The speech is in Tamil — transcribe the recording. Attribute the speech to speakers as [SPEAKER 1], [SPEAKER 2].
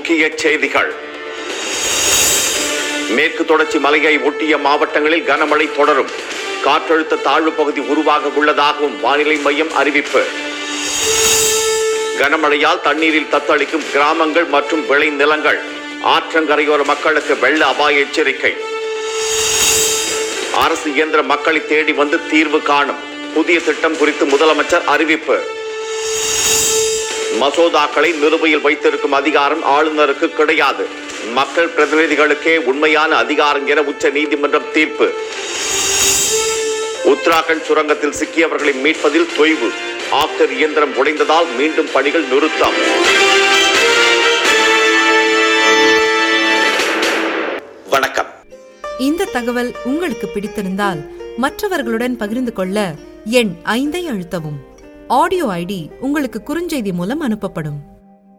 [SPEAKER 1] முக்கிய செய்திகள். மேற்கு தொடர்ச்சி மலையை ஒட்டிய மாவட்டங்களில் கனமழை தொடரும். காற்றழுத்த தாழ்வு பகுதி உருவாக உள்ளதாகவும் வானிலை மையம் அறிவிப்பு. கனமழையால் தண்ணீரில் தத்தளிக்கும் கிராமங்கள் மற்றும் விளைநிலங்கள். ஆற்றங்கரையோர மக்களுக்கு வெள்ள அபாய எச்சரிக்கை. அரசு இயந்திர மக்களை தேடி வந்து தீர்வு காணும். புதிய திட்டம் குறித்து முதலமைச்சர் அறிவிப்பு. மசோதாக்களை நிலுவையில் வைத்திருக்கும் அதிகாரம் ஆளுநருக்கு கிடையாது. மக்கள் பிரதிநிதிகளுக்கே உண்மையான அதிகாரம் என உச்ச நீதிமன்றம் தீர்ப்பு. உத்தராகண்ட் சுரங்கத்தில் சிக்கியவர்களை மீட்பதில் தொய்வு. ஆப்டர் இயந்திரம் உடைந்ததால் மீண்டும் பணிகள் நிறுத்தம். வணக்கம்.
[SPEAKER 2] இந்த தகவல் உங்களுக்கு பிடித்திருந்தால் மற்றவர்களுடன் பகிர்ந்து கொள்ள எண் 5 அழுத்தவும். ஆடியோ ஐடி உங்களுக்கு குறுஞ்செய்தி மூலம் அனுப்பப்படும்.